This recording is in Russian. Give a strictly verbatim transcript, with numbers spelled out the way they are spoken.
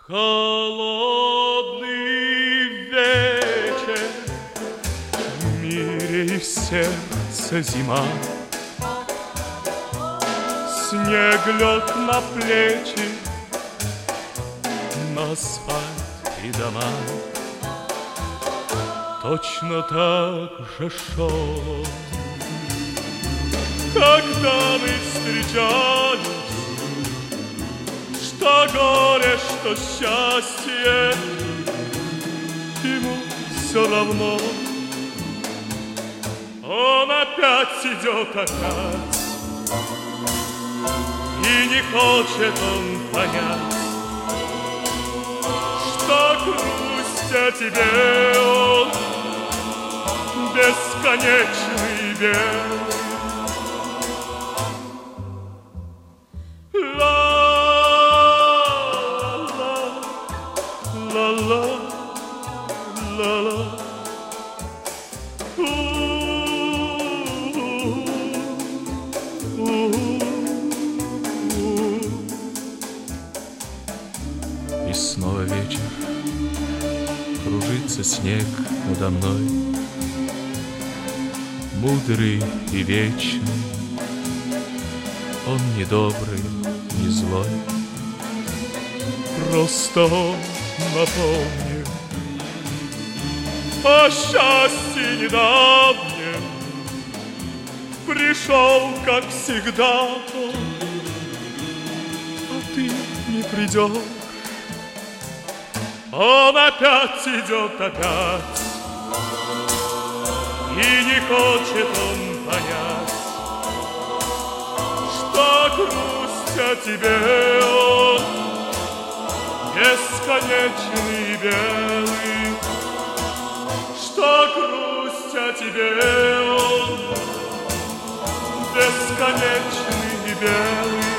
Холодный вечер, в мире и в сердце зима. Снег лег на плечи, на асфальт и дома. Точно так же шел он, когда мы встречались. Что горе, что счастье, ему все равно. Он опять идет опять, и не хочет он понять, что грусть о тебе он бесконечный белый. Ла-ла, ла-ла, и снова вечер, кружится снег надо мной, мудрый и вечный. Он не добрый, не злой, просто он напомнил о счастье недавнем. Пришел, как всегда, он, а ты не придешь. Он опять идет опять, и не хочет он понять, что грусть о тебе он бесконечный белый, что грусть о тебе он бесконечный белый.